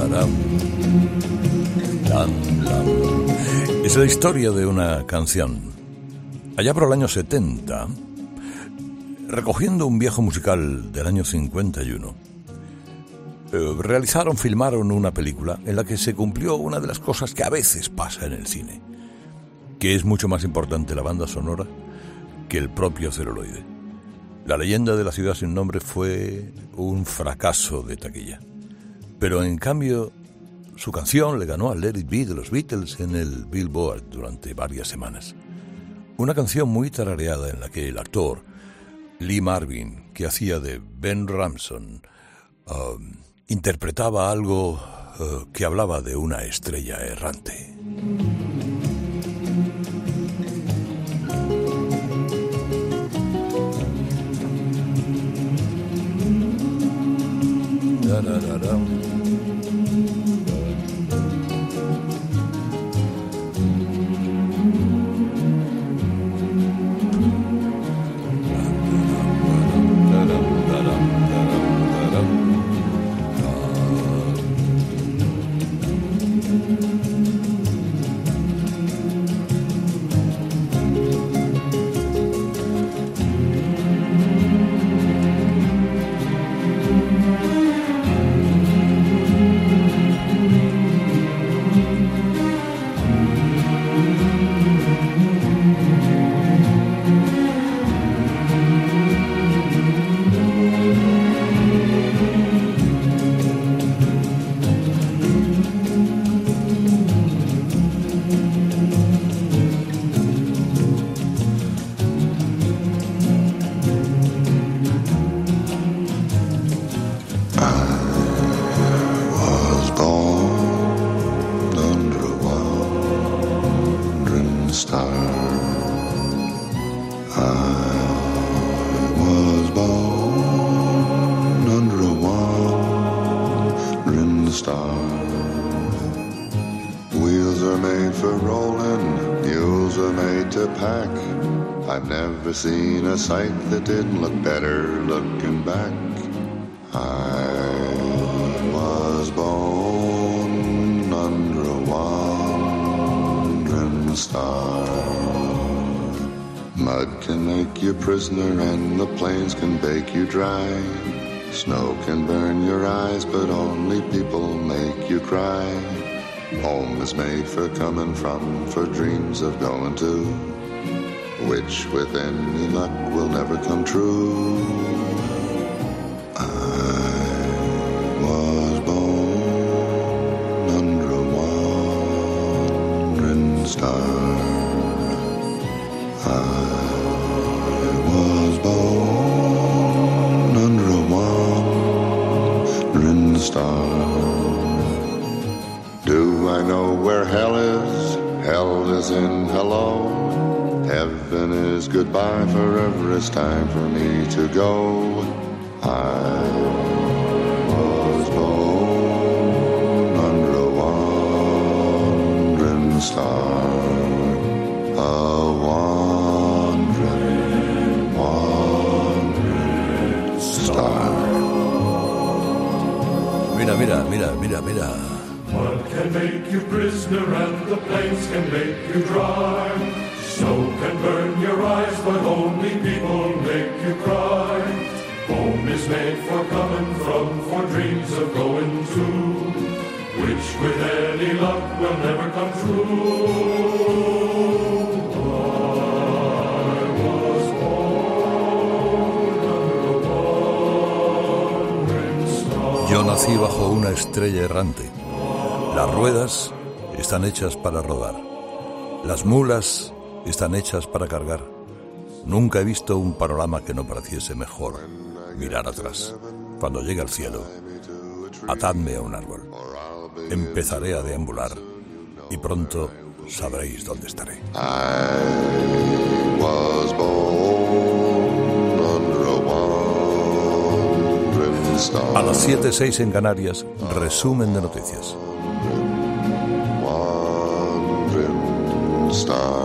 Es la historia de una canción. Allá por el año 70, recogiendo un viejo musical del año 51, filmaron una película en la que se cumplió una de las cosas que a veces pasa en el cine, que es mucho más importante la banda sonora que el propio celuloide. La leyenda de la ciudad sin nombre fue un fracaso de taquilla, pero en cambio su canción le ganó a Let It Be de los Beatles en el Billboard durante varias semanas. Una canción muy tarareada en la que el actor Lee Marvin, que hacía de Ben Ramson, interpretaba algo que hablaba de una estrella errante. Seen a sight that didn't look better looking back. I was born under a wandering star. Mud can make you prisoner and the plains can bake you dry. Snow can burn your eyes but only people make you cry. Home is made for coming from, for dreams of going to, which with any luck will never come true. I was born under a wandering star. I was born under a wandering star. Do I know where hell is? Hell is in hello. Heaven is goodbye, forever it's time for me to go. I was born under a wandering star. A wandering star. Mira. Mud can make you prisoner and the plains can make you dry. Snow can burn your eyes, but only people make you cry. Home is made for coming from, for dreams of going to, which with any luck will never come true. I was born under a wandering star. Yo nací bajo una estrella errante. Las ruedas están hechas para rodar. Las mulas están hechas para cargar. Nunca he visto un panorama que no pareciese mejor mirar atrás. Cuando llegue al cielo, atadme a un árbol. Empezaré a deambular y pronto sabréis dónde estaré. I was born under a wandering star. A las 7:06 en Canarias, resumen de noticias. Wandering star.